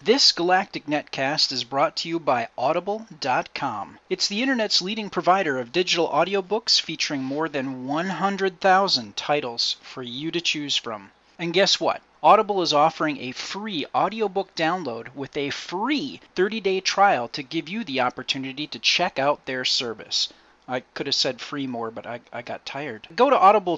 This Galactic Netcast is brought to you by Audible.com. It's the internet's leading provider of digital audiobooks featuring more than 100,000 titles for you to choose from. And guess what? Audible is offering a free audiobook download with a free 30-day trial to give you the opportunity to check out their service. I could have said free more, but I got tired. Go to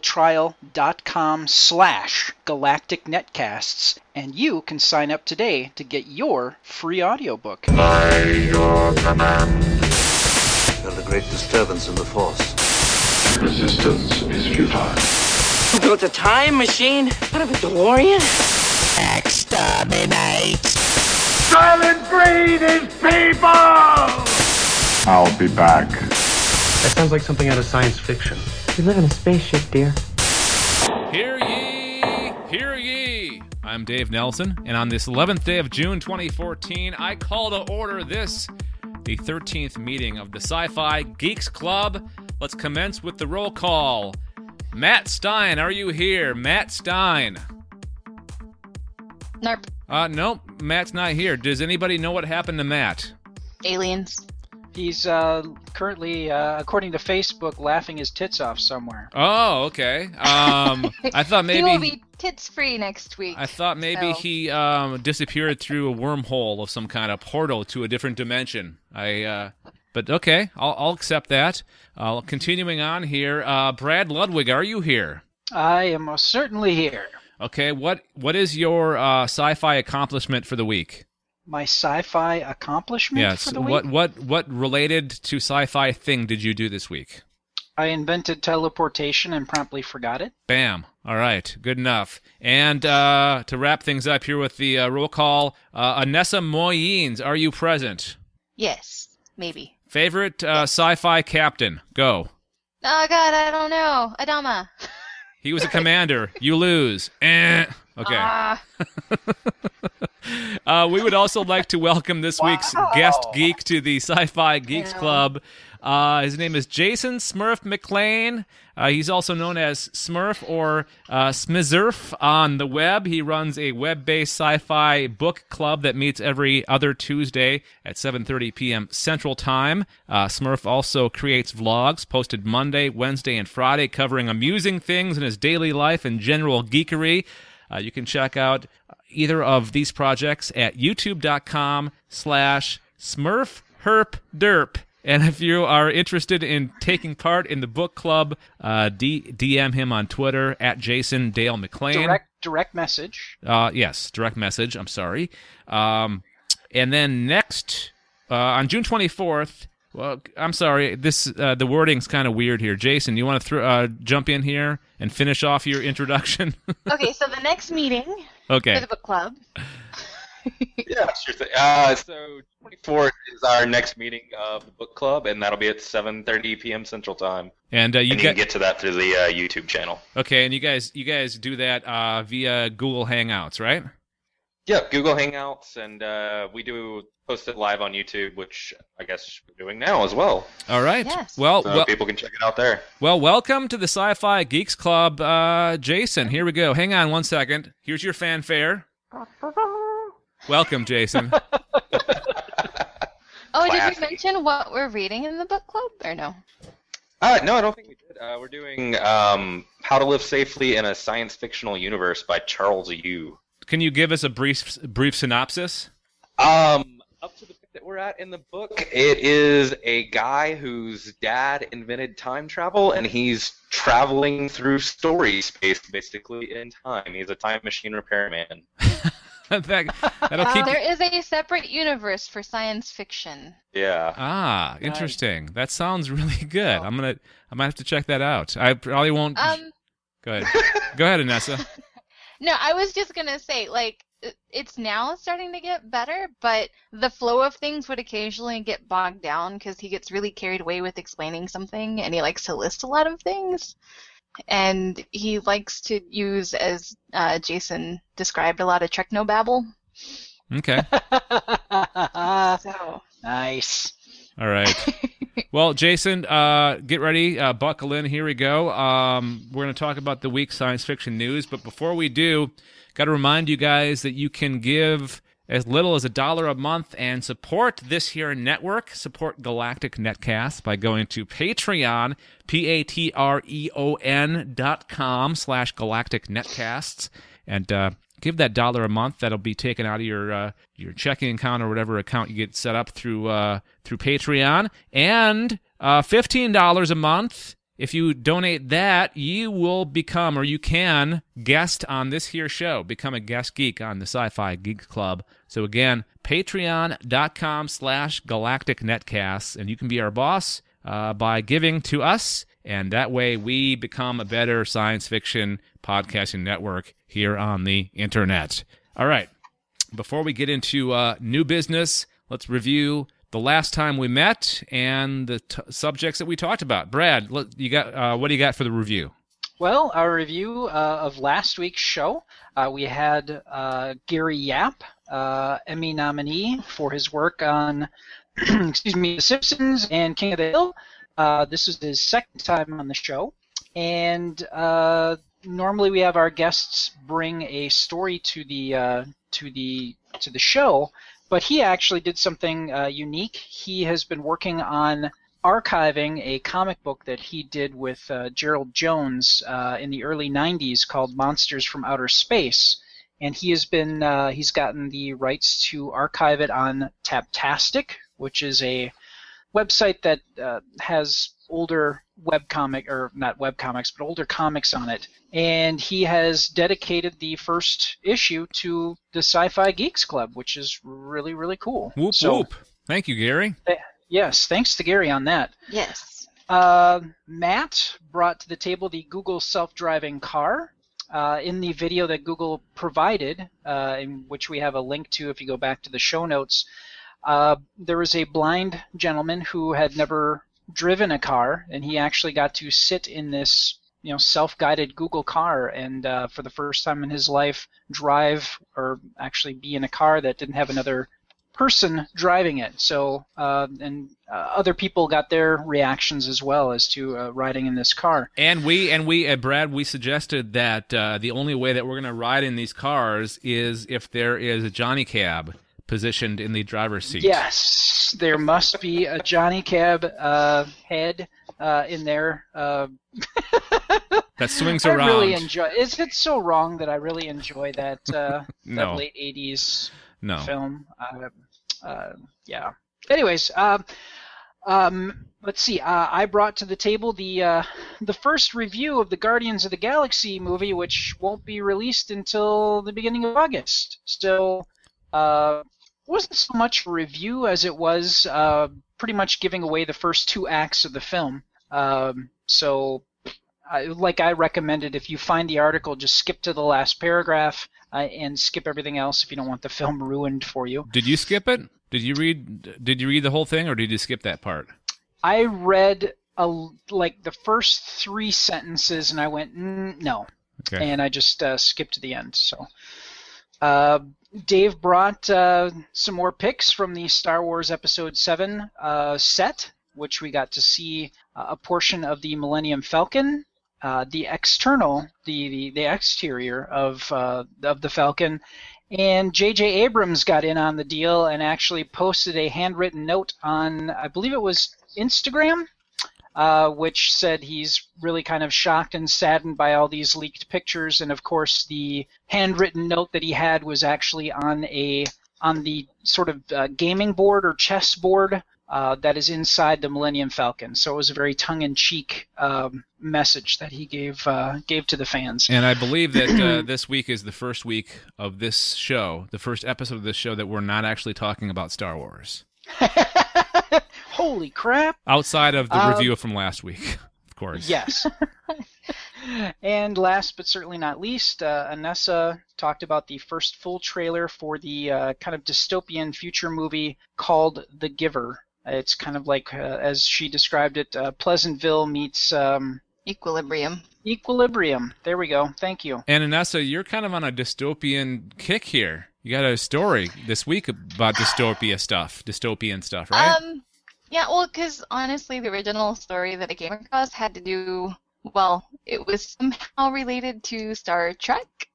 audibletrial.com/Galactic Netcasts, and you can sign up today to get your free audiobook. By your command. Felt a great disturbance in the Force. Resistance is futile. Built a time machine? What of a DeLorean? Exterminate! Silent breed is people! I'll be back. That sounds like something out of science fiction. We live in a spaceship, dear. Hear ye! Hear ye! I'm Dave Nelson, and on this 11th day of June 2014, I call to order this, the 13th meeting of the Sci-Fi Geeks Club. Let's commence with the roll call. Matt Stein, are you here? Matt Stein. Nope. Nope, Matt's not here. Does anybody know what happened to Matt? Aliens. He's currently, according to Facebook, laughing his tits off somewhere. Oh, okay. I thought maybe he will be tits free next week. I thought maybe he disappeared through a wormhole of some kind of portal to a different dimension. But okay, I'll accept that. Continuing on here, Brad Ludwig, are you here? I am most certainly here. Okay, what is your sci-fi accomplishment for the week? My sci-fi accomplishment for the week? What related to sci-fi thing did you do this week? I invented teleportation and promptly forgot it. Bam. All right. Good enough. And to wrap things up here with the roll call, Anessa Moyens, are you present? Yes, maybe. Favorite sci-fi captain? Go. Oh, God, I don't know. Adama. He was a commander. You lose. Okay. We would also like to welcome this week's guest geek to the Sci-Fi Geeks Club. His name is Jason Smurf McLean. He's also known as Smurf or Smizurf on the web. He runs a web-based sci-fi book club that meets every other Tuesday at 7:30 p.m. Central Time. Smurf also creates vlogs posted Monday, Wednesday, and Friday covering amusing things in his daily life and general geekery. You can check out either of these projects at youtube.com/SmurfHerpDerp. And if you are interested in taking part in the book club, DM him on Twitter at Jason Dale McLean. Direct message. Yes, direct message. I'm sorry. And then next, on June 24th, well, I'm sorry, the wording's kind of weird here. Jason, you want to jump in here and finish off your introduction? Okay, so the next meeting for the book club. Yeah, sure thing. So 24th is our next meeting of the book club, and that'll be at 7:30 p.m. Central Time. And you can get to that through the YouTube channel. Okay, and you guys do that via Google Hangouts, right? Yeah, Google Hangouts, and we do post it live on YouTube, which I guess we're doing now as well. All right. Yes. So people can check it out there. Well, welcome to the Sci-Fi Geeks Club, Jason. Here we go. Hang on one second. Here's your fanfare. Welcome, Jason. Oh, did we mention what we're reading in the book club, or no? No, I don't think we did. We're doing How to Live Safely in a Science Fictional Universe by Charles Yu. Can you give us a brief synopsis? Up to the bit that we're at in the book, it is a guy whose dad invented time travel, and he's traveling through story space, basically, in time. He's a time machine repairman. That'll keep. There is a separate universe for science fiction. Yeah. Ah, interesting. That sounds really good. I might have to check that out. I probably won't. Go ahead. Go ahead, Anessa. No, I was just gonna say, like, it's now starting to get better, but the flow of things would occasionally get bogged down because he gets really carried away with explaining something, and he likes to list a lot of things. And he likes to use, as Jason described, a lot of technobabble. Okay. So. Nice. All right. Well, Jason, get ready. Buckle in. Here we go. We're going to talk about the week's science fiction news. But before we do, got to remind you guys that you can give as little as $1 a month and support this here network, support Galactic Netcast by going to Patreon, patreon.com/Galactic Netcasts, and give that $1 a month. That'll be taken out of your checking account or whatever account you get set up through Patreon, and $15 a month. If you donate that, you will become, or you can, guest on this here show. Become a guest geek on the Sci-Fi Geeks Club. So again, patreon.com/Galactic Netcasts, and you can be our boss by giving to us, and that way we become a better science fiction podcasting network here on the internet. All right, before we get into new business, let's review the last time we met and the subjects that we talked about. Brad, you got what do you got for the review? Well, our review of last week's show, we had Gary Yap, Emmy nominee for his work on The Simpsons and King of the Hill. This is his second time on the show, and normally we have our guests bring a story to the show. But he actually did something unique. He has been working on archiving a comic book that he did with Gerald Jones in the early 90s called Monsters from Outer Space. And he has been he's gotten the rights to archive it on Taptastic, which is a website that has older older comics on it. And he has dedicated the first issue to the Sci-Fi Geeks Club, which is really, really cool. Whoop, whoop. Thank you, Gary. Yes, thanks to Gary on that. Yes. Matt brought to the table the Google self-driving car. In the video that Google provided, in which we have a link to if you go back to the show notes, there was a blind gentleman who had never driven a car, and he actually got to sit in this self-guided Google car and for the first time in his life drive or actually be in a car that didn't have another person driving it. So other people got their reactions as well as to riding in this car. And we Brad, we suggested that the only way that we're going to ride in these cars is if there is a Johnny Cab positioned in the driver's seat. Yes, there must be a Johnny Cab head in there. That swings around. I really enjoy. Is it so wrong that I really enjoy that No. that late '80s No. film? Yeah. Anyways, let's see. I brought to the table the first review of the Guardians of the Galaxy movie, which won't be released until the beginning of August. So, wasn't so much a review as it was pretty much giving away the first two acts of the film. So, like I recommended, if you find the article, just skip to the last paragraph and skip everything else if you don't want the film ruined for you. Did you skip it? Did you read the whole thing, or did you skip that part? I read like the first 3 sentences, and I went no, Okay. and I just skipped to the end. So, Dave brought some more pics from the Star Wars Episode 7 set, which we got to see a portion of the Millennium Falcon, the exterior of the Falcon, and J.J. Abrams got in on the deal and actually posted a handwritten note on, I believe it was Instagram, which said he's really kind of shocked and saddened by all these leaked pictures. And of course, the handwritten note that he had was actually on the sort of gaming board or chess board that is inside the Millennium Falcon. So it was a very tongue-in-cheek message that he gave to the fans. And I believe that this week is the first week of this show, the first episode of this show that we're not actually talking about Star Wars. Holy crap! Outside of the review from last week, of course. Yes. And last but certainly not least, Anessa talked about the first full trailer for the kind of dystopian future movie called The Giver. It's kind of like, as she described it, Pleasantville meets... Equilibrium. Equilibrium. There we go. Thank you. And Anessa, you're kind of on a dystopian kick here. You got a story this week about dystopian stuff, right? Yeah, well, because honestly, the original story that I came across had to do, well, it was somehow related to Star Trek.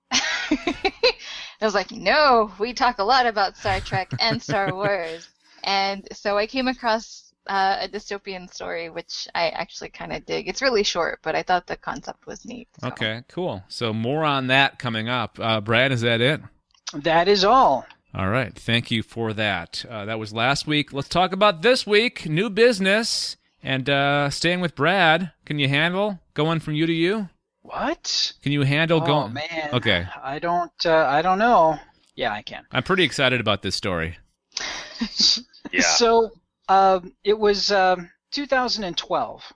I was like, no, we talk a lot about Star Trek and Star Wars. And so I came across a dystopian story, which I actually kind of dig. It's really short, but I thought the concept was neat. So. Okay, cool. So more on that coming up. Brad, is that it? That is all. All right. Thank you for that. That was last week. Let's talk about this week. New business. And staying with Brad, can you handle going from you to you? What? Can you handle going? Oh man. Okay. I don't know. Yeah, I can. I'm pretty excited about this story. Yeah. So, it was 2012.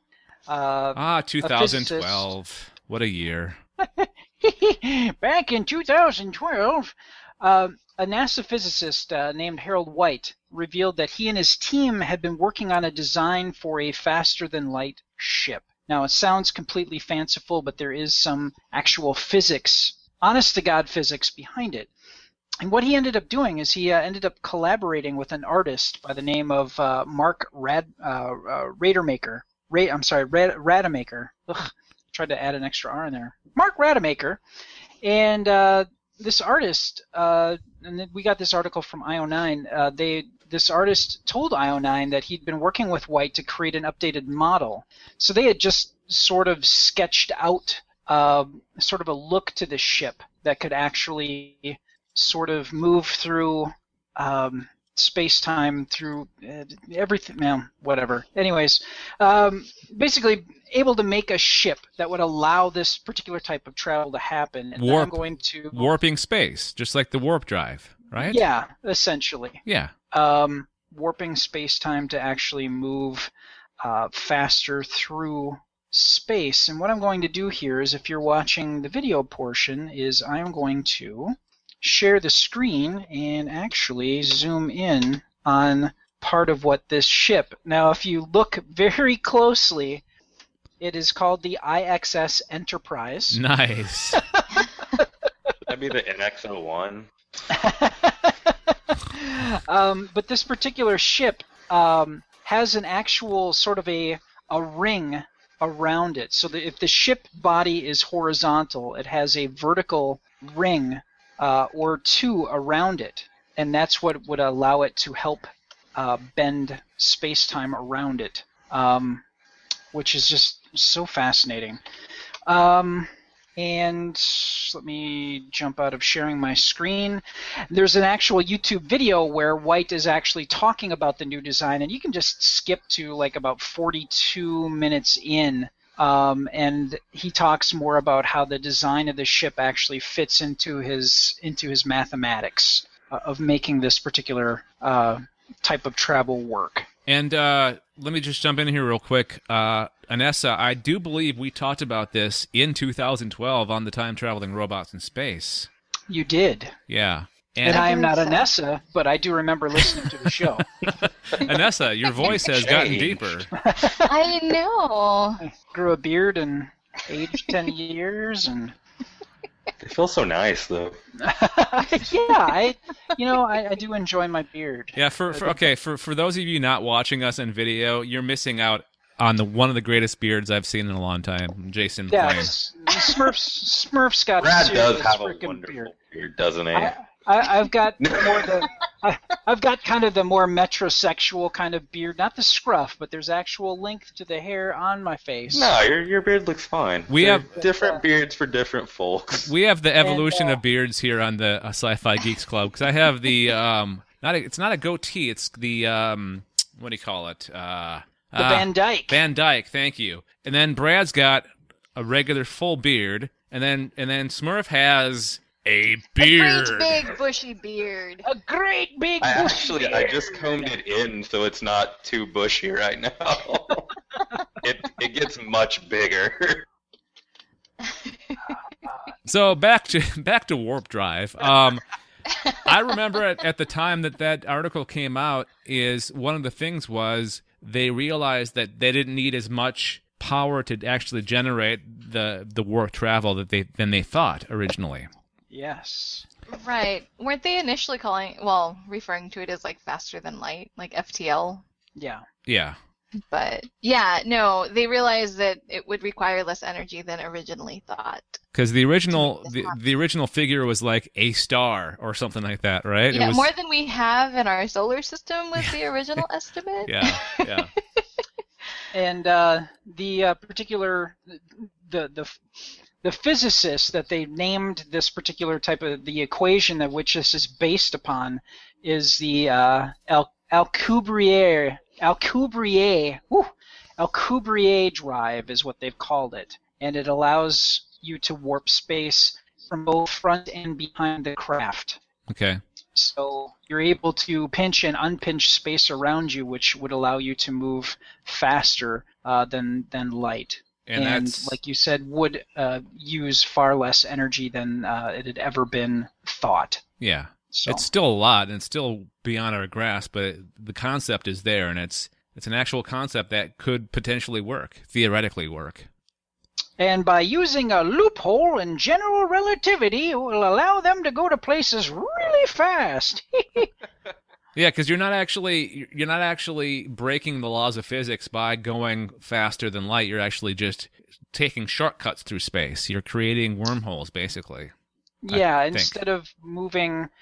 2012. What a year. Back in 2012, a NASA physicist named Harold White revealed that he and his team had been working on a design for a faster-than-light ship. Now, it sounds completely fanciful, but there is some actual physics, honest-to-God physics behind it. And what he ended up doing is he ended up collaborating with an artist by the name of Mark Rademacher. Rademacher. Ugh, tried to add an extra R in there. Mark Rademacher. And this artist, and then we got this article from IO9, this artist told IO9 that he'd been working with White to create an updated model. So they had just sort of sketched out sort of a look to the ship that could actually sort of move through space-time, through everything, whatever. Anyways, basically able to make a ship that would allow this particular type of travel to happen. And I'm going to warping space, just like the warp drive, right? Yeah, essentially. Yeah. Warping space-time to actually move faster through space. And what I'm going to do here is, if you're watching the video portion, is I'm going to share the screen and actually zoom in on part of what this ship. Now, if you look very closely, it is called the IXS Enterprise. Nice. Would that be the NX-01? But this particular ship has an actual sort of a ring around it. So that if the ship body is horizontal, it has a vertical ring or two around it, and that's what would allow it to help bend space-time around it, which is just so fascinating. And let me jump out of sharing my screen. There's an actual YouTube video where White is actually talking about the new design, and you can just skip to like about 42 minutes in. And he talks more about how the design of the ship actually fits into his mathematics of making this particular type of travel work. And let me just jump in here real quick. Anessa, I do believe we talked about this in 2012 on the Time Traveling Robots in Space. You did. Yeah. And I am not Anessa, but I do remember listening to the show. Anessa, your voice has gotten deeper. I know. I grew a beard and aged 10 years, and It feels so nice, though. yeah, I do enjoy my beard. Yeah, for those of you not watching us in video, you're missing out on one of the greatest beards I've seen in a long time, Jason Yeah, McClane. Smurf's got Brad a does serious have a frickin' wonderful beard. beard, doesn't he? I've got I've got kind of the more metrosexual kind of beard, not the scruff, but there's actual length to the hair on my face. No, your beard looks fine. We There have- are different beards for different folks. We have the evolution of beards here on the Sci-Fi Geeks Club, because I have the it's not a goatee, it's the what do you call it? The Van Dyke. Van Dyke, thank you. And then Brad's got a regular full beard, and then Smurf has a beard. A great big bushy beard. A great big I bushy beard. I just combed it in so it's not too bushy right now. it gets much bigger. So back to Warp Drive. I remember at the time that article came out, is one of the things was they realized that they didn't need as much power to actually generate the warp travel than they thought originally. Yes. Right. Weren't they initially referring to it as like faster than light, like FTL? Yeah. Yeah. But yeah, no, they realized that it would require less energy than originally thought. Because the original figure was like a star or something like that, right? Yeah, It was, more than we have in our solar system was the original estimate. yeah, yeah. And the particular the physicist that they named this particular type of the equation that which this is based upon is the Alcubierre drive is what they've called it, and it allows you to warp space from both front and behind the craft. Okay. So you're able to pinch and unpinch space around you, which would allow you to move faster than light. And that's- like you said, would use far less energy than it had ever been thought. Yeah. So. It's still a lot, and it's still beyond our grasp, but the concept is there, and it's an actual concept that could potentially work, theoretically work. And by using a loophole in general relativity, it will allow them to go to places really fast. Yeah, because you're not actually breaking the laws of physics by going faster than light. You're actually just taking shortcuts through space. You're creating wormholes, basically. Yeah, instead of moving,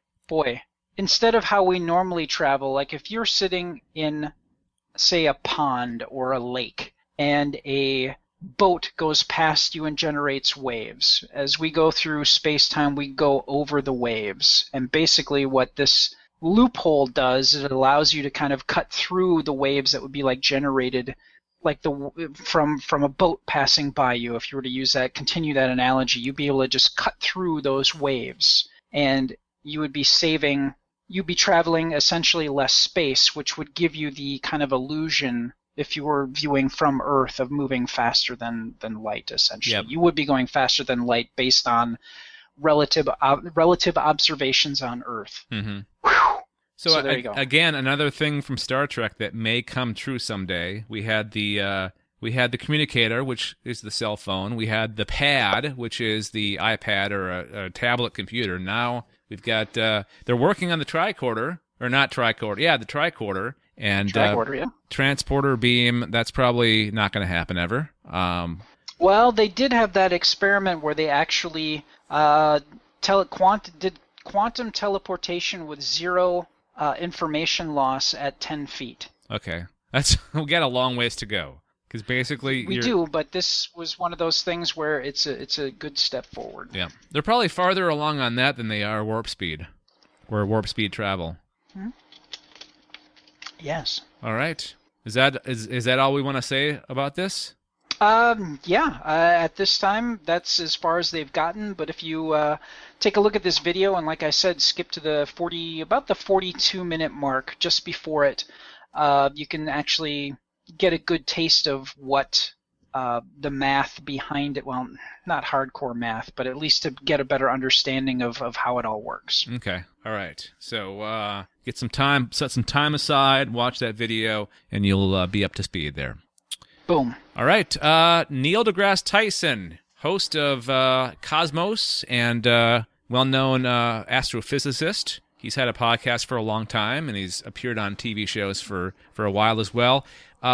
instead of how we normally travel, like if you're sitting in, say, a pond or a lake, and a boat goes past you and generates waves. As we go through space-time, we go over the waves. And basically what this loophole does is it allows you to kind of cut through the waves that would be like generated like from a boat passing by you. If you were to continue that analogy, you'd be able to just cut through those waves, and you'd be traveling essentially less space, which would give you the kind of illusion, if you were viewing from Earth, of moving faster than light, essentially. Yep. You would be going faster than light based on relative observations on Earth. Mm-hmm. Whew. So there you go. Again, another thing from Star Trek that may come true someday. We had the communicator, which is the cell phone. We had the pad, which is the iPad or a tablet computer. Now we've got they're working on the tricorder, or not tricorder. Yeah, the tricorder. And Tricorder, yeah. Transporter beam, that's probably not going to happen ever. Well, they did have that experiment where they actually did quantum teleportation with zero information loss at 10 feet. Okay. We got a long ways to go. Because basically we do, but this was one of those things where it's a good step forward. Yeah. They're probably farther along on that than they are warp speed. Or warp speed travel. Hmm? Yes. All right. Is that all we want to say about this? Yeah. At this time, that's as far as they've gotten. But if you take a look at this video, and like I said, skip to about the 42-minute mark, just before it, you can actually get a good taste of what the math behind it. Well, not hardcore math, but at least to get a better understanding of how it all works. Okay. All right. So get some time, set some time aside, watch that video, and you'll be up to speed there. Boom. All right. Neil deGrasse Tyson, host of Cosmos and well-known astrophysicist. He's had a podcast for a long time, and he's appeared on TV shows for a while as well.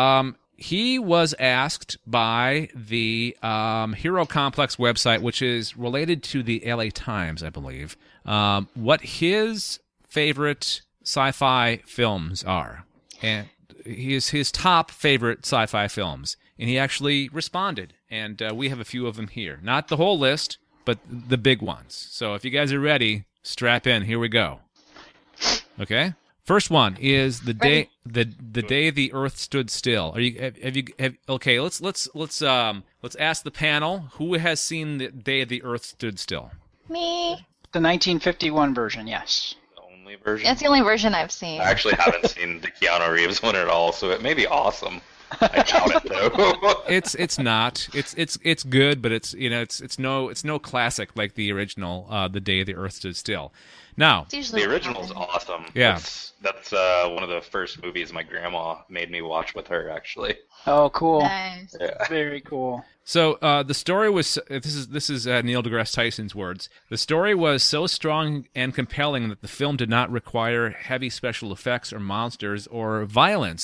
He was asked by the Hero Complex website, which is related to the LA Times, I believe, what his favorite sci-fi films are. And his top favorite sci-fi films. And he actually responded. And we have a few of them here. Not the whole list, but the big ones. So if you guys are ready, strap in. Here we go. Okay? First one is the day the Earth stood still. Okay, let's ask the panel who has seen the day the Earth stood still. Me. The 1951 version, yes. The only version. That's the only version I've seen. I actually haven't seen the Keanu Reeves one at all, so it may be awesome. I doubt it though. It's not. It's good, but it's no classic like the original. The Day the Earth Stood Still. Now, the original's awesome. Yeah. That's one of the first movies my grandma made me watch with her, actually. Oh, cool. Nice. Yeah. Very cool. So the story was this is Neil deGrasse Tyson's words. The story was so strong and compelling that the film did not require heavy special effects or monsters or violence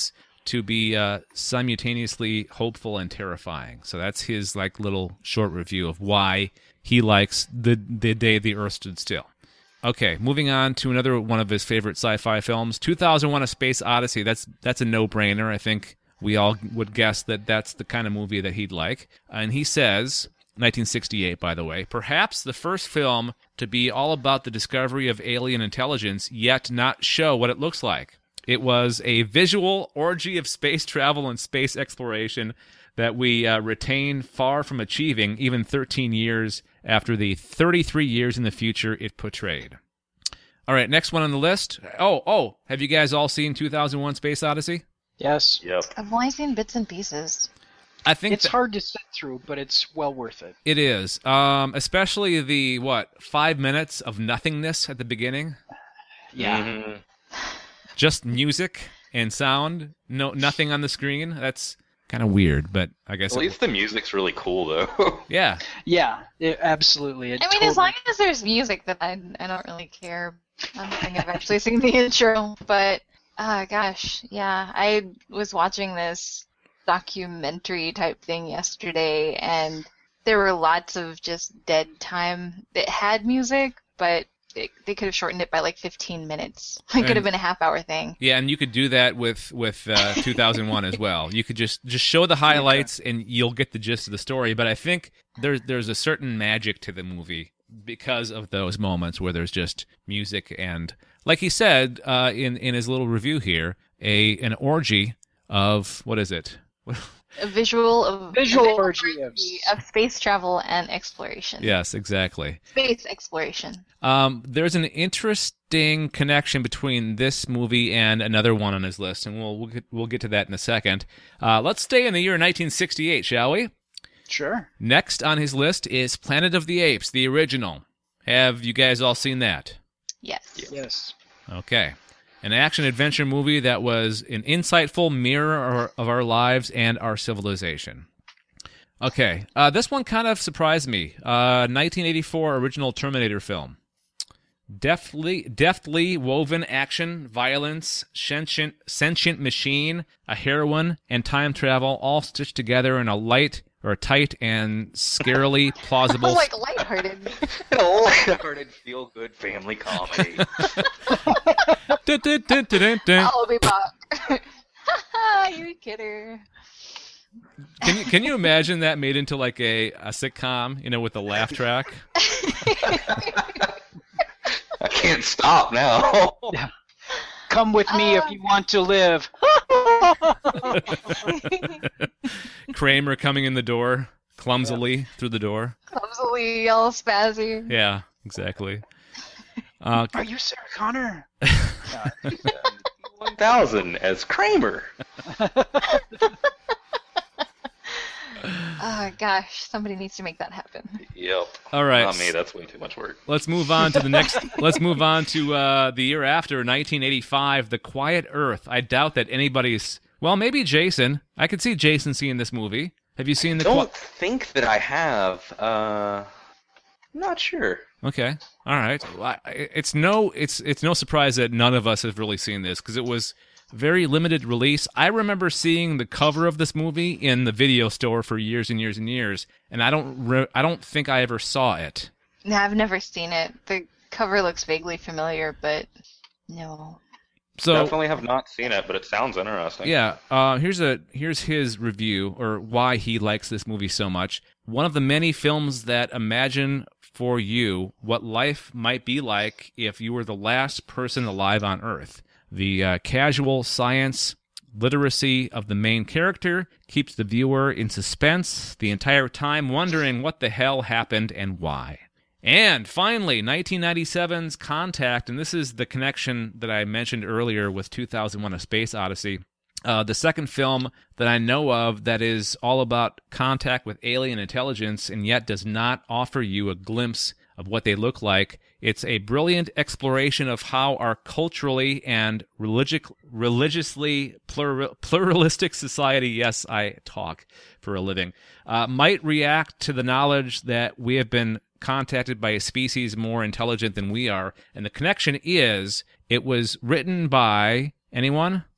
to be simultaneously hopeful and terrifying. So that's his like little short review of why he likes the day the Earth stood still. Okay, moving on to another one of his favorite sci-fi films, 2001: A Space Odyssey. That's a no-brainer. I think we all would guess that that's the kind of movie that he'd like. And he says, 1968, by the way, perhaps the first film to be all about the discovery of alien intelligence, yet not show what it looks like. It was a visual orgy of space travel and space exploration that we retain far from achieving even 13 years after the 33 years in the future it portrayed. All right, next one on the list. Oh, have you guys all seen 2001: Space Odyssey? Yes. Yep. I've only seen bits and pieces. I think It's hard to sit through, but it's well worth it. it is, especially the 5 minutes of nothingness at the beginning. Yeah. Mhm. Just music and sound, nothing on the screen. That's kind of weird, but I guess At least the music's really cool, though. yeah. Yeah, absolutely. I mean, as long as there's music, that I don't really care. I don't think I've actually seen the intro, but gosh, yeah, I was watching this documentary type thing yesterday, and there were lots of just dead time that had music, but they could have shortened it by like 15 minutes. It could have been a half-hour thing. Yeah, and you could do that with 2001 as well. You could just show the highlights, and you'll get the gist of the story. But I think there's a certain magic to the movie because of those moments where there's just music and, like he said in his little review here, an orgy of, what is it? A visual orgy of space travel and exploration. Yes, exactly. Space exploration. There's an interesting connection between this movie and another one on his list, and we'll get to that in a second. Let's stay in the year 1968, shall we? Sure. Next on his list is Planet of the Apes, the original. Have you guys all seen that? Yes. Yes. Okay. An action-adventure movie that was an insightful mirror of our lives and our civilization. Okay, this one kind of surprised me. 1984 original Terminator film. Deftly woven action, violence, sentient machine, a heroine, and time travel all stitched together in a tight and scarily plausible... Like lighthearted. A lighthearted, feel-good family comedy. I'll be back. You kidder. Can you imagine that made into like a sitcom, with a laugh track? I can't stop now. Yeah. Come with me if you want to live. Kramer coming in the door, clumsily through the door. Clumsily, all spazzy. Yeah, exactly. Are you Sarah Connor? 1000 as Kramer. Oh gosh, somebody needs to make that happen. Yep. All right. Not me. That's way too much work. Let's move on to the next. Let's move on to the year after, 1985, The Quiet Earth. I doubt that anybody's. Well, maybe Jason. I could see Jason seeing this movie. Have you seen I don't think that I have. I'm not sure. Okay. All right. Well, it's no surprise that none of us have really seen this because it was very limited release. I remember seeing the cover of this movie in the video store for years and years and years, and I don't think I ever saw it. No, I've never seen it. The cover looks vaguely familiar, but no. So Definitely have not seen it, but it sounds interesting. yeah, here's his review or why he likes this movie so much. One of the many films that imagine for you what life might be like if you were the last person alive on Earth. The casual science literacy of the main character keeps the viewer in suspense the entire time, wondering what the hell happened and why. And finally, 1997's Contact, and this is the connection that I mentioned earlier with 2001: A Space Odyssey. The second film that I know of that is all about contact with alien intelligence and yet does not offer you a glimpse of what they look like. It's a brilliant exploration of how our culturally and religiously pluralistic society, yes, I talk for a living, might react to the knowledge that we have been contacted by a species more intelligent than we are. And the connection is, it was written by anyone?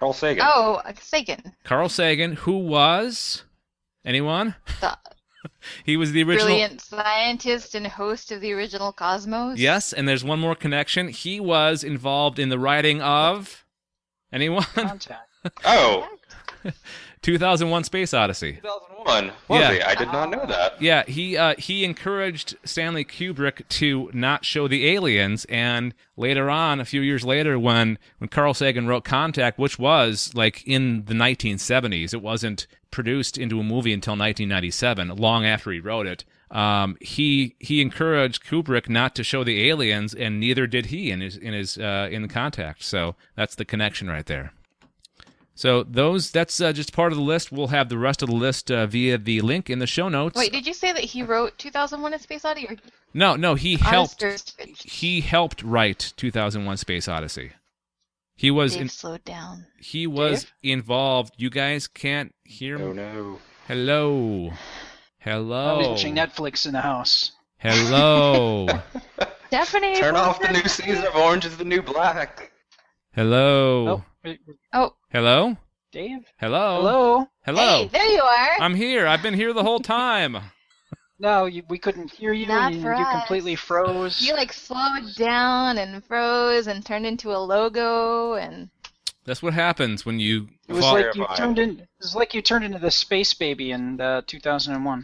Carl Sagan. Oh, Sagan. Carl Sagan, who was anyone? The He was the original. brilliant scientist and host of the original Cosmos. Yes, and there's one more connection. He was involved in the writing of anyone? Contact. Oh, 2001: Space Odyssey. 2001. Was Yeah. he? I did not know that. Yeah, he encouraged Stanley Kubrick to not show the aliens, and later on, a few years later, when Carl Sagan wrote Contact, which was like in the 1970s, it wasn't produced into a movie until 1997, long after he wrote it. He encouraged Kubrick not to show the aliens, and neither did he in the Contact. So that's the connection right there. So that's just part of the list. We'll have the rest of the list via the link in the show notes. Wait, did you say that he wrote 2001: A Space Odyssey? Or No, he helped. Honest or- He helped write 2001: Space Odyssey. He was Dave slowed down. he was involved. You guys can't hear me. Oh no. Hello. I'm Hello. watching Netflix in the house. Hello. Stephanie! Turn off the new season of Orange is the New Black. Hello. Oh, wait, Oh, Hello. Dave? Hello. Hello? Hello. hey, there you are! I'm here. I've been here the whole time. No, we couldn't hear you. Not You for us. completely froze. You like slowed down and froze and turned into a logo and That's what happens when you It was fall. like you Terrifying. turned in. It was like you turned into the space baby in 2001.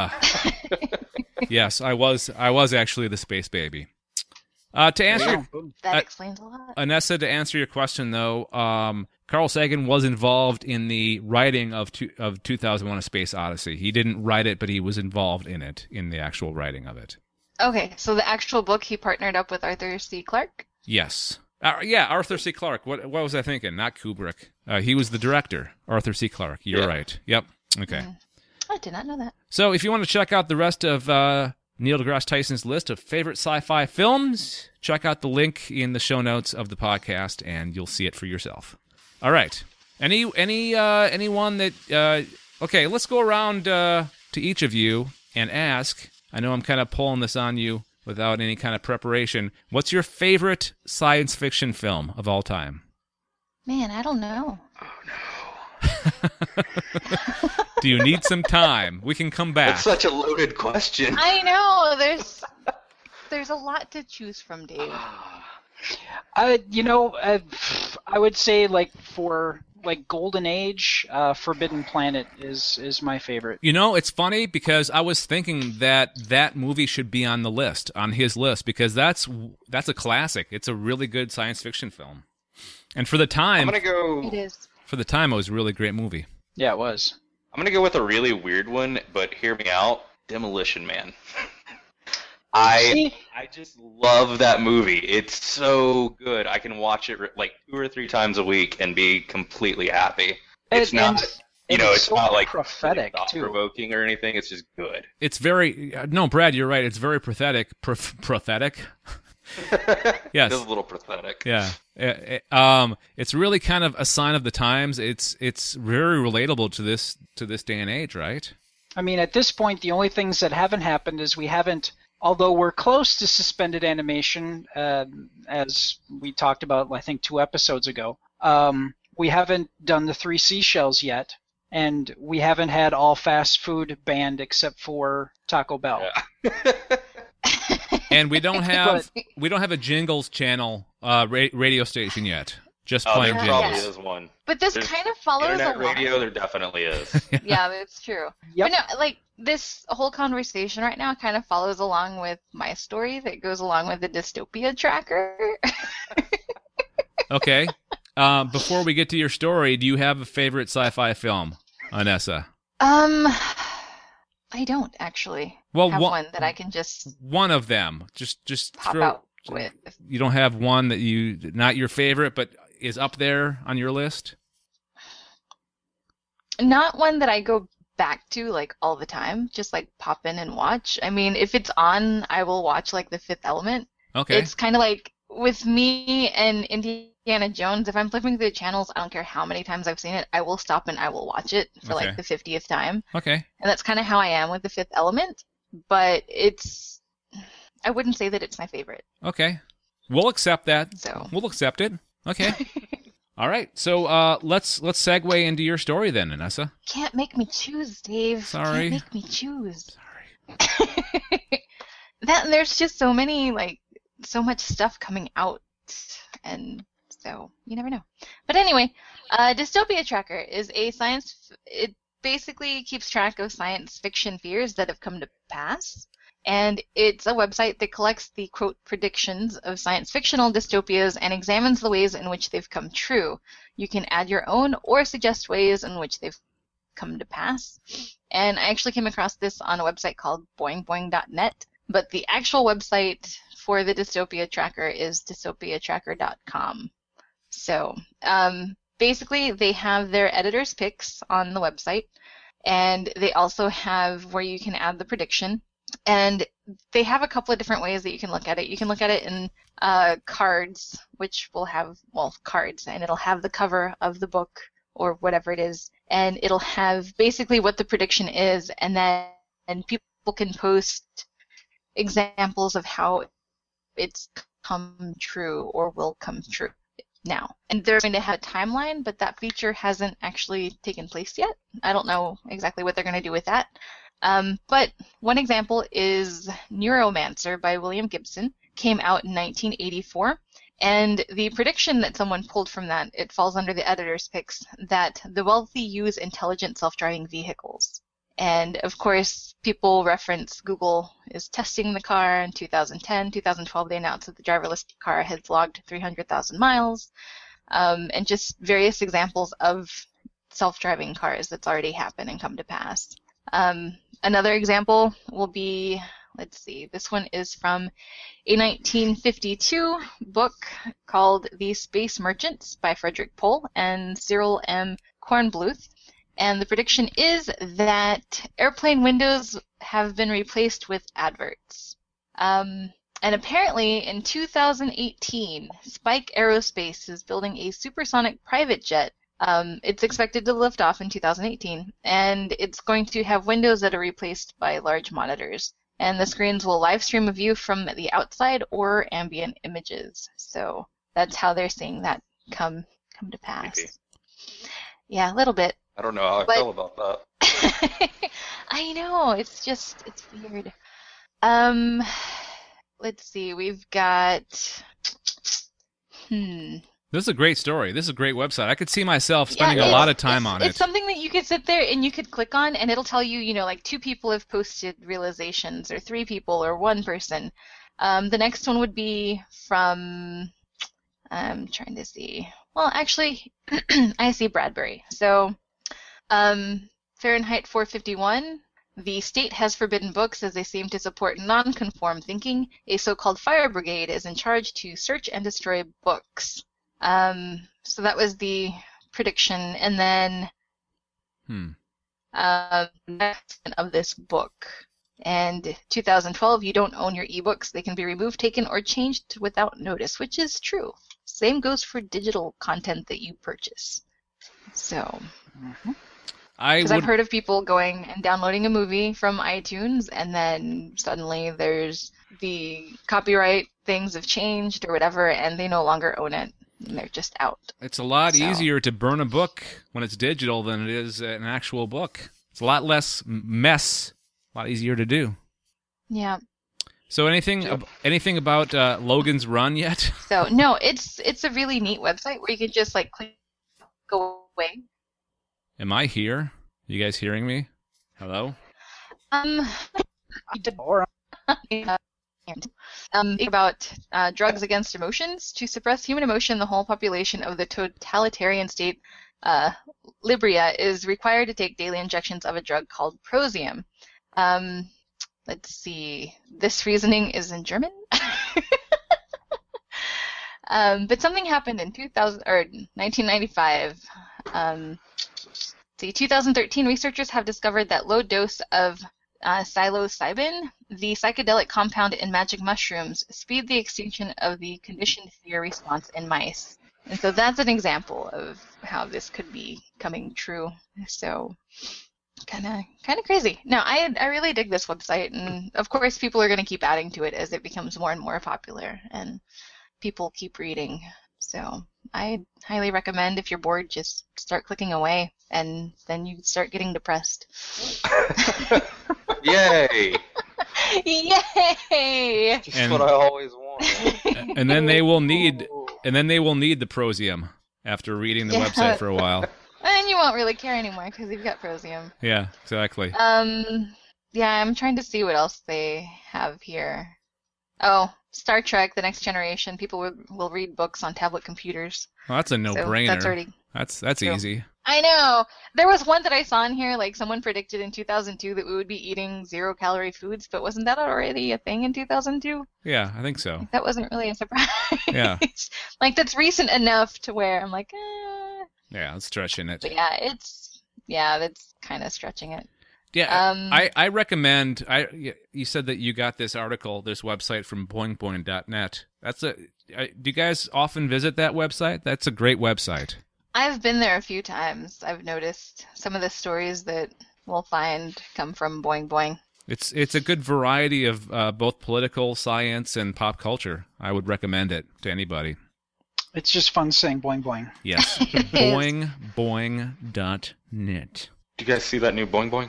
Yes, I was actually the space baby. To answer that I- explains a lot. Anessa, to answer your question though, Carl Sagan was involved in the writing of 2001: A Space Odyssey. He didn't write it, but he was involved in it, in the actual writing of it. Okay, so the actual book he partnered up with Arthur C. Clarke? Yes. Yeah, Arthur C. Clarke. What was I thinking? Not Kubrick. He was the director, Arthur C. Clarke. You're Yeah. right. Yep. Okay. I did not know that. So if you want to check out the rest of Neil deGrasse Tyson's list of favorite sci-fi films, check out the link in the show notes of the podcast, and you'll see it for yourself. All right. Anyone that okay, let's go around to each of you and ask. I know I'm kind of pulling this on you without any kind of preparation. What's your favorite science fiction film of all time? Man, I don't know. Do you need some time? We can come back. That's such a loaded question. I know, there's a lot to choose from, Dave. I would say for Golden Age, Forbidden Planet is my favorite. You know, it's funny because I was thinking that movie should be on the list, on his list, because that's a classic. It's a really good science fiction film. And for the I'm time, gonna go. It is. it was a really great movie. Yeah, it was. I'm gonna go with a really weird one, but hear me out. Demolition Man. I just love that movie. It's so good. I can watch it like 2 or 3 times a week and be completely happy. It's not, it's so not like prophetic too. thought-provoking or anything. It's just good. It's very no, Brad, you're right. It's very prophetic. Prophetic. Yes. It is a little pathetic. Yeah. It's really kind of a sign of the times. It's very relatable to this day and age, right? I mean, at this point, the only things that haven't happened is we haven't, although we're close to suspended animation, as we talked about, I think 2 episodes ago. We haven't done the 3 seashells yet, and we haven't had all fast food banned except for Taco Bell. Yeah. And we don't have a Jingles channel radio station yet. Just Oh, playing there Jingles. probably is one. But this There's kind of follows Internet a radio, lot. there definitely is. Yeah, that's true. Yep. But no, like this whole conversation right now kind of follows along with my story that goes along with the dystopia tracker. Okay. Before we get to your story, do you have a favorite sci-fi film, Anessa? I don't actually Well, have wha- one that I can just One of them. Just pop throw. out with. You don't have one that not your favorite, but is up there on your list? Not one that I go back to like all the time, just like pop in and watch. I mean, if it's on, I will watch like The Fifth Element. Okay. It's kind of like with me and Indiana Jones, if I'm flipping through the channels, I don't care how many times I've seen it, I will stop and I will watch it for Okay. like the 50th time. Okay. And that's kind of how I am with The Fifth Element, but I wouldn't say that it's my favorite. Okay. We'll accept that. So We'll accept it. Okay. All right, so let's segue into your story then, Anessa. Can't make me choose, Dave. Sorry. Can't make me choose. Sorry. There's just so much stuff coming out, and so you never know. But anyway, Dystopia Tracker is it basically keeps track of science fiction fears that have come to pass. And it's a website that collects the, quote, predictions of science fictional dystopias and examines the ways in which they've come true. You can add your own or suggest ways in which they've come to pass. And I actually came across this on a website called boingboing.net, but the actual website for the Dystopia Tracker is dystopiatracker.com. So basically, they have their editor's picks on the website, and they also have where you can add the prediction. And they have a couple of different ways that you can look at it. You can look at it in cards, which will have, cards, and it'll have the cover of the book or whatever it is, and it'll have basically what the prediction is, and then people can post examples of how it's come true or will come true now. And they're going to have a timeline, but that feature hasn't actually taken place yet. I don't know exactly what they're going to do with that. But one example is Neuromancer by William Gibson. Came out in 1984. And the prediction that someone pulled from that, it falls under the editor's picks, that the wealthy use intelligent self-driving vehicles. And of course, people reference Google is testing the car in 2010. 2012, they announced that the driverless car has logged 300,000 miles. And just various examples of self-driving cars that's already happened and come to pass. Another example will be, let's see, this one is from a 1952 book called The Space Merchants by Frederick Pohl and Cyril M. Kornbluth. And the prediction is that airplane windows have been replaced with adverts. And apparently in 2018, Spike Aerospace is building a supersonic private jet. It's expected to lift off in 2018, and it's going to have windows that are replaced by large monitors. And the screens will live stream a view from the outside or ambient images. So that's how they're seeing that come to pass. Creepy. Yeah, a little bit. I don't know how I feel about that. I know, it's weird. Let's see, we've got This is a great story. This is a great website. I could see myself spending a lot of time on it. It's something that you could sit there and you could click on, and it'll tell you, like 2 people have posted realizations, or 3 people, or 1 person. The next one would be from, I'm trying to see. Well, actually, I see Bradbury. So, Fahrenheit 451. The state has forbidden books as they seem to support non-conform thinking. A so-called fire brigade is in charge to search and destroy books. So that was the prediction, and then of this book. And 2012, you don't own your ebooks. They can be removed, taken, or changed without notice, which is true. Same goes for digital content that you purchase. So, because I've heard of people going and downloading a movie from iTunes, and then suddenly there's the copyright things have changed or whatever, and they no longer own it. And they're just out. It's a lot easier to burn a book when it's digital than it is an actual book. It's a lot less mess, a lot easier to do. Yeah. So anything about Logan's Run yet? So no, it's a really neat website where you can just click go away. Am I here? You guys hearing me? Hello? About drugs against emotions. To suppress human emotion, the whole population of the totalitarian state, Libya, is required to take daily injections of a drug called Prozium. Let's see. This reasoning is in German. But something happened in 1995. 2013, researchers have discovered that low dose of psilocybin, the psychedelic compound in magic mushrooms, speed the extinction of the conditioned fear response in mice. And so that's an example of how this could be coming true. So kind of crazy. Now, I really dig this website, and of course people are going to keep adding to it as it becomes more and more popular and people keep reading. So I highly recommend, if you're bored, just start clicking away, and then you start getting depressed. Yay! Yay! Just And- what I always wanted. And then they will need the Prosium after reading the Yeah. website for a while. And you won't really care anymore because you've got Prosium. Yeah, exactly. Yeah, I'm trying to see what else they have here. Oh, Star Trek: The Next Generation. People will read books on tablet computers. Well, that's a So no-brainer. that's already. That's True. easy. I know. There was one that I saw in here, like someone predicted in 2002 that we would be eating 0-calorie foods, but wasn't that already a thing in 2002? Yeah, I think so. That wasn't really a surprise. Yeah. Like, that's recent enough to where I'm like, eh. Yeah, it's stretching it. But yeah, that's kind of stretching it. Yeah, I recommend. You said that you got this article, this website from boingboing.net. Do you guys often visit that website? That's a great website. I've been there a few times. I've noticed some of the stories that we'll find come from Boing Boing. It's a good variety of both political science and pop culture. I would recommend it to anybody. It's just fun saying boing boing. Yes, is. boingboing.net. Do you guys see that new Boing Boing?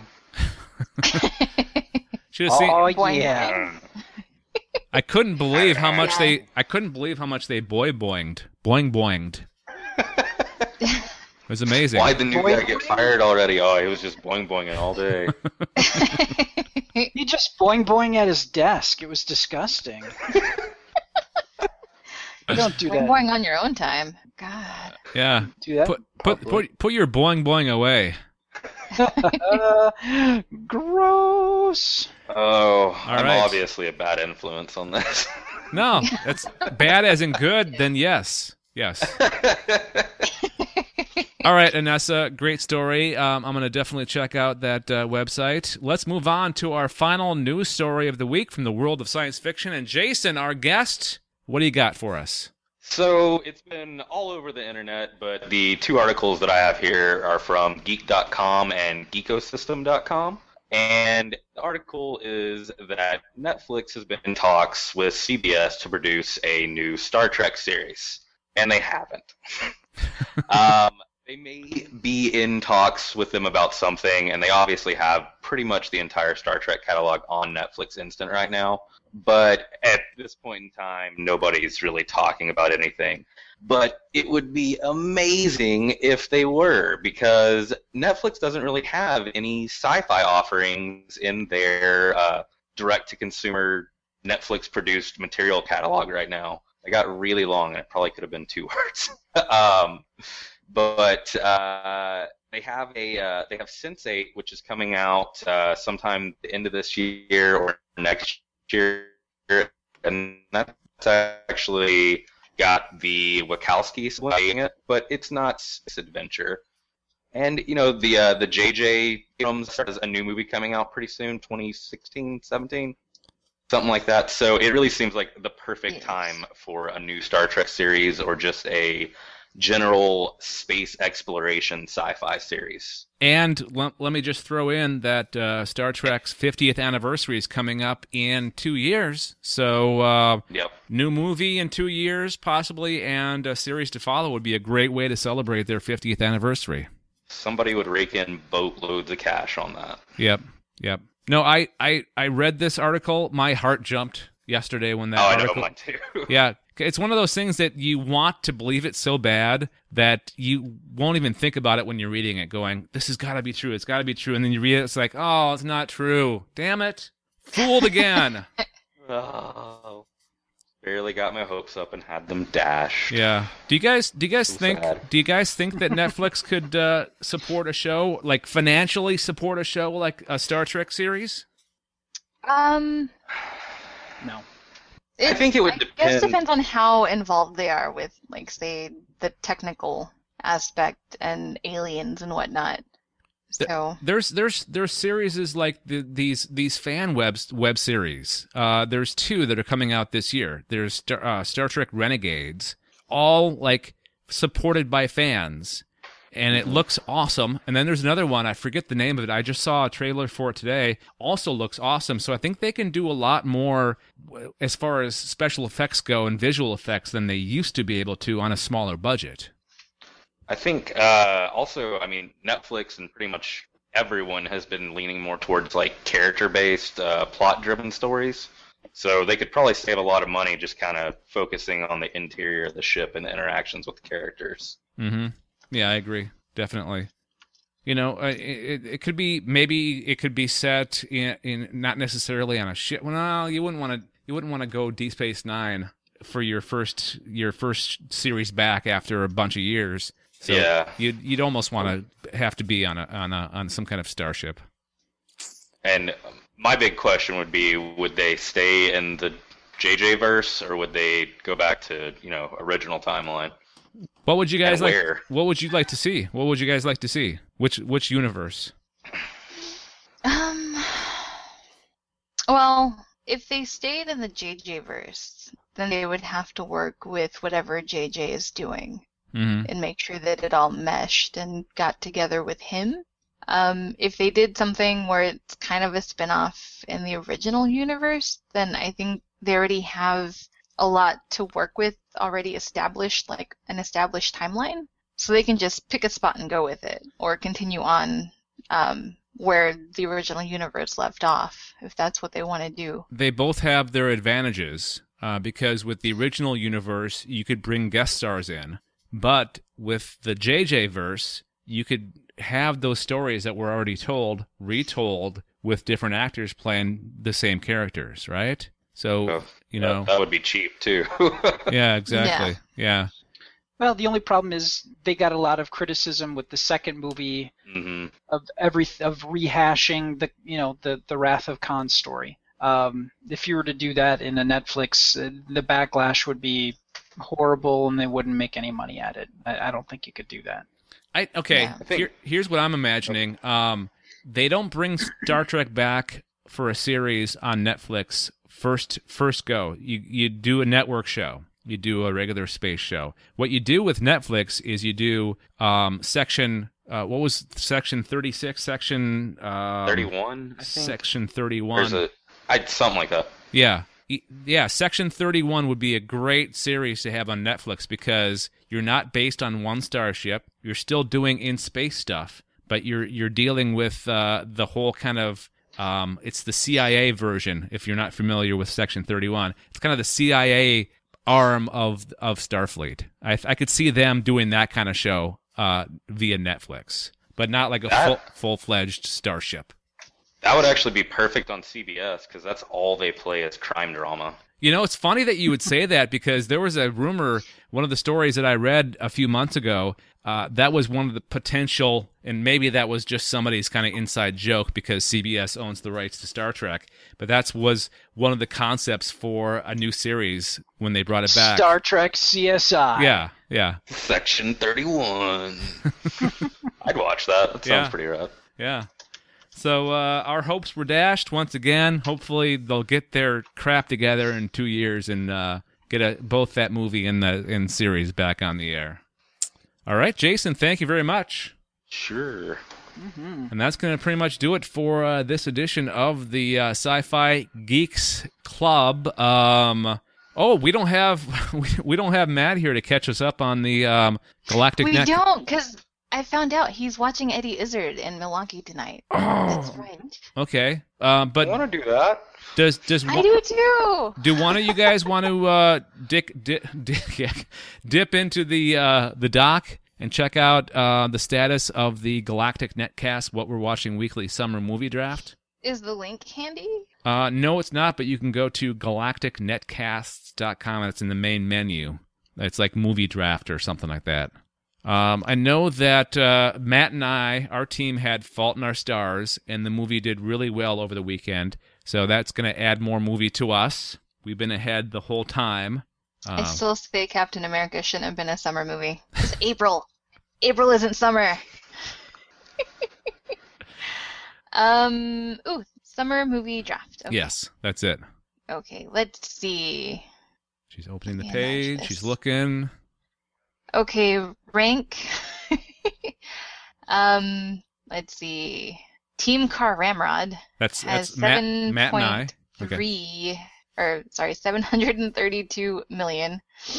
Should have seen. Oh Boing yeah. I couldn't believe how much Yeah. they boinged. It was amazing. Why'd the new Boing guy get Boing? fired already? Oh, he was just boing boinging all day. He just boing boing at his desk. It was disgusting. You don't do Boing that. Boing on your own time. God. Yeah. Do that. Put your boing away. Gross. Oh, I'm right. obviously a bad influence on this. No, that's bad as in good. Then yes. All right, Anessa, great story. I'm going to definitely check out that website. Let's move on to our final news story of the week from the world of science fiction. And Jason, our guest, what do you got for us? So it's been all over the internet, but the two articles that I have here are from Geek.com and Geekosystem.com. And the article is that Netflix has been in talks with CBS to produce a new Star Trek series, and they haven't. They may be in talks with them about something, and they obviously have pretty much the entire Star Trek catalog on Netflix Instant right now. But at this point in time, nobody's really talking about anything. But it would be amazing if they were, because Netflix doesn't really have any sci-fi offerings in their direct-to-consumer Netflix-produced material catalog right now. They got really long, and it probably could have been 2 words. But they have Sense8, which is coming out sometime the end of this year or next year, and that's actually got the Wachowskis playing it, but it's not Space Adventure. And the JJ Abrams has a new movie coming out pretty soon, 2016, 17, something like that. So it really seems like the perfect time for a new Star Trek series or just a general space exploration sci-fi series. And let me just throw in that Star Trek's 50th anniversary is coming up in 2 years. So Yep. new movie in 2 years, possibly, and a series to follow would be a great way to celebrate their 50th anniversary. Somebody would rake in boatloads of cash on that. Yep. No, I read this article. My heart jumped yesterday when that I article... know, mine too. Yeah, it's one of those things that you want to believe it so bad that you won't even think about it when you're reading it, going, this has got to be true, it's got to be true. And then you read it, it's like, oh, it's not true. Damn it. Fooled again. Oh, barely got my hopes up and had them dashed. Yeah. Do you guys So think sad. that Netflix could support a show, like financially support a show like a Star Trek series? No. I think it would I depend. guess depends on how involved they are with, like, say, the technical aspect and aliens and whatnot. So There's series like these fan web series. There's 2 that are coming out this year. There's Star Trek Renegades, all like supported by fans, and it looks awesome. And then there's another one, I forget the name of it. I just saw a trailer for it today. Also looks awesome. So I think they can do a lot more as far as special effects go and visual effects than they used to be able to on a smaller budget. I think also, I mean, Netflix and pretty much everyone has been leaning more towards like character-based, plot-driven stories. So they could probably save a lot of money just kind of focusing on the interior of the ship and the interactions with the characters. Mm-hmm. Yeah, I agree. Definitely. You know, it could be, maybe it could be set in not necessarily on a ship. Well, you wouldn't want to go Deep Space Nine for your first series back after a bunch of years. So yeah, you'd almost want to have to be on some kind of starship. And my big question would be, would they stay in the JJ verse or would they go back to, original timeline? What would you guys like? Where? What would you like to see? What would you guys like to see? Which universe? Well, if they stayed in the JJ verse, then they would have to work with whatever JJ is doing and make sure that it all meshed and got together with him. If they did something where it's kind of a spin-off in the original universe, then I think they already have a lot to work with already established, like an established timeline. So they can just pick a spot and go with it, or continue on where the original universe left off, if that's what they want to do. They both have their advantages, because with the original universe, you could bring guest stars in. But with the JJ verse, you could have those stories that were already told, retold, with different actors playing the same characters, right? So, that would be cheap, too. Yeah, exactly. Yeah. Well, the only problem is they got a lot of criticism with the second movie of rehashing the Wrath of Khan story. If you were to do that in a Netflix, the backlash would be horrible, and they wouldn't make any money at it. I don't think you could do that. Here's what I'm imagining. They don't bring Star Trek back for a series on Netflix first go. You do a network show. You do a regular space show. What you do with Netflix is you do section. What was section 36? Section 31. I think. Section 31. Something like that. Yeah. Yeah, Section 31 would be a great series to have on Netflix because you're not based on one starship. You're still doing in-space stuff, but you're dealing with the whole kind of it's the CIA version. If you're not familiar with Section 31, it's kind of the CIA arm of Starfleet. I could see them doing that kind of show via Netflix, but not like a full-fledged starship. That would actually be perfect on CBS because that's all they play is crime drama. You know, it's funny that you would say that because there was a rumor, one of the stories that I read a few months ago, that was one of the potential, and maybe that was just somebody's kind of inside joke because CBS owns the rights to Star Trek, but that was one of the concepts for a new series when they brought it back. Star Trek CSI. Yeah. Section 31. I'd watch that. That sounds pretty rad. Yeah. So our hopes were dashed once again. Hopefully they'll get their crap together in 2 years and get both that movie and series back on the air. All right, Jason, thank you very much. Sure. And that's going to pretty much do it for this edition of the Sci-Fi Geeks Club. We don't have Matt here to catch us up on the Galactic Net. We don't, because I found out he's watching Eddie Izzard in Milwaukee tonight. That's right. Okay, but I want to do that. Does I do too. Do one of you guys want to dip into the doc and check out the status of the Galactic Netcast, what we're watching weekly summer movie draft? Is the link handy? No, it's not. But you can go to galacticnetcasts.com. And it's in the main menu. It's like movie draft or something like that. I know that Matt and our team had Fault in Our Stars, and the movie did really well over the weekend. So that's going to add more movie to us. We've been ahead the whole time. I still say Captain America shouldn't have been a summer movie. It's April. April isn't summer. Summer movie draft. Okay. Yes, that's it. Okay, let's see. She's opening the page. She's looking. Okay, rank Let's see. Team Car Ramrod That's has Matt and I. Okay. 732 million.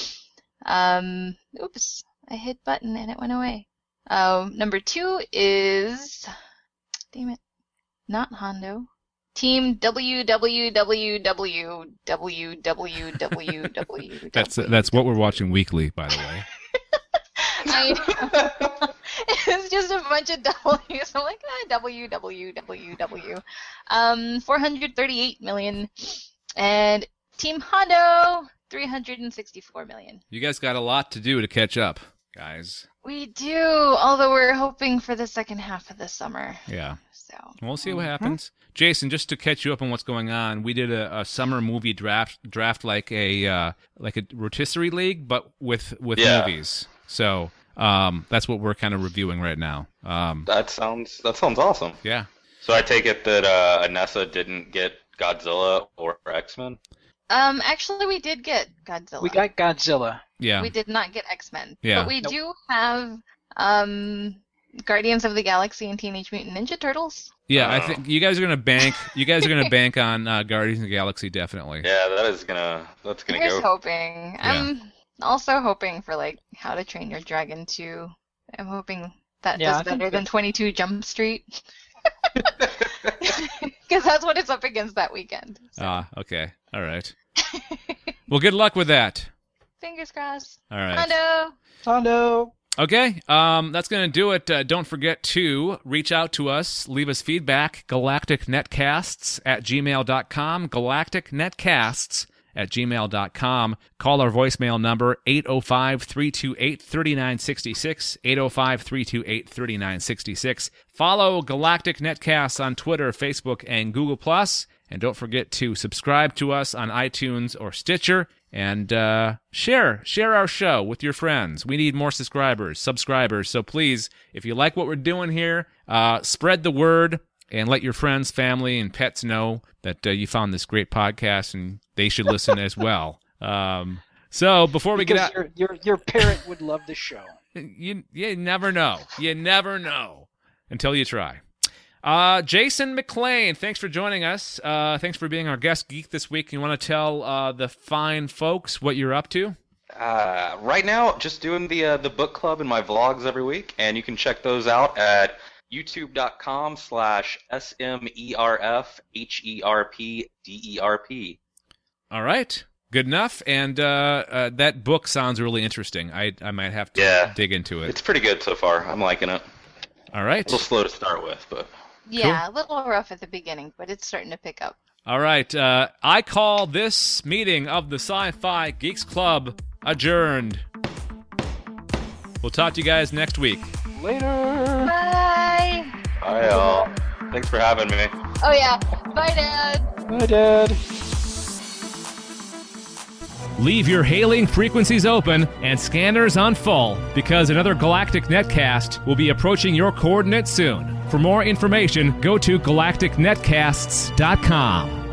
Oops, I hit button and it went away. Number 2 is, damn it, not Hondo. Team WWWWWWWW. That's what we're watching weekly, by the way. I know. It's just a bunch of W's. I'm like, WWWW. 438 million. And Team Hondo, 364 million. You guys got a lot to do to catch up, guys. We do, although we're hoping for the second half of the summer. Yeah. So We'll see what happens. Jason, just to catch you up on what's going on, we did a summer movie draft like a rotisserie league, but with movies. So that's what we're kind of reviewing right now. That sounds awesome. Yeah. So I take it that Anessa didn't get Godzilla or X-Men? Actually, we did get Godzilla. We got Godzilla. Yeah. We did not get X-Men. Yeah. But we do have Guardians of the Galaxy and Teenage Mutant Ninja Turtles. Yeah, I think you guys are gonna bank. You guys are gonna bank on Guardians of the Galaxy, definitely. Yeah, that's gonna Here's go. hoping. Yeah. I'm also hoping for like How to Train Your Dragon 2. I'm hoping that Yeah, I does think better than 22 Jump Street. Because that's what it's up against that weekend. So. Okay. All right. Well, good luck with that. Fingers crossed. All right. Hondo. Okay, that's going to do it. Don't forget to reach out to us, leave us feedback, galacticnetcasts@gmail.com, galacticnetcasts@gmail.com. Call our voicemail number, 805-328-3966, 805-328-3966. Follow Galactic Netcasts on Twitter, Facebook, and Google+. And don't forget to subscribe to us on iTunes or Stitcher. And share our show with your friends. We need more subscribers. So please, if you like what we're doing here, spread the word and let your friends, family, and pets know that you found this great podcast and they should listen as well. So before we get out, your parent would love the show. You never know. You never know until you try. Jason McLean, thanks for joining us. Thanks for being our guest geek this week. You want to tell the fine folks what you're up to? Right now, just doing the book club and my vlogs every week, and you can check those out at youtube.com/SMERFHERPDERP. All right. Good enough. And that book sounds really interesting. I might have to dig into it. It's pretty good so far. I'm liking it. All right. A little slow to start with, but... Yeah, cool. A little rough at the beginning, but it's starting to pick up. All right. I call this meeting of the Sci-Fi Geeks Club adjourned. We'll talk to you guys next week. Later. Bye. Bye, y'all. Thanks for having me. Oh, yeah. Bye, Dad. Bye, Dad. Leave your hailing frequencies open and scanners on full, because another Galactic Netcast will be approaching your coordinates soon. For more information, go to galacticnetcasts.com.